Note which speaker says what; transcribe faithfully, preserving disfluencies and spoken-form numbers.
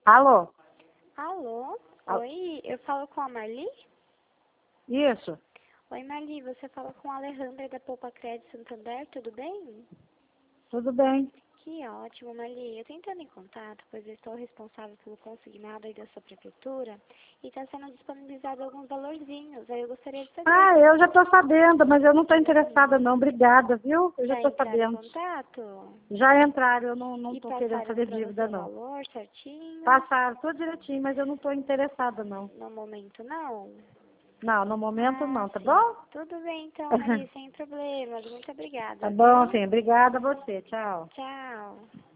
Speaker 1: Alô?
Speaker 2: Alô?
Speaker 1: Al-
Speaker 2: Oi, eu falo com a Marli?
Speaker 1: Isso.
Speaker 2: Oi, Marli, você fala com a Alejandra da Poupa Crédito Santander, tudo bem?
Speaker 1: Tudo bem?
Speaker 2: Que ótimo, Marli. Eu tô entrando em contato, pois eu estou responsável pelo consignado aí da sua prefeitura e está sendo disponibilizado alguns valorzinhos. Aí eu gostaria de saber.
Speaker 1: Ah, eu já estou sabendo, mas eu não estou interessada não. Obrigada, viu? Eu já
Speaker 2: Já
Speaker 1: estou
Speaker 2: entraram em
Speaker 1: sabendo.
Speaker 2: contato?
Speaker 1: Já entraram, eu não
Speaker 2: E
Speaker 1: estou querendo
Speaker 2: passaram
Speaker 1: fazer
Speaker 2: para
Speaker 1: dívida
Speaker 2: você o
Speaker 1: não.
Speaker 2: valor certinho?
Speaker 1: Passaram tudo direitinho, mas eu não estou interessada não.
Speaker 2: No momento, não?
Speaker 1: Não, no momento
Speaker 2: Ah,
Speaker 1: não, tá
Speaker 2: sim.
Speaker 1: bom?
Speaker 2: Tudo bem, então, Marli, sem problemas. Muito
Speaker 1: Tá
Speaker 2: obrigada,
Speaker 1: bom,
Speaker 2: viu?
Speaker 1: sim. Obrigada a você. Tchau.
Speaker 2: Tchau.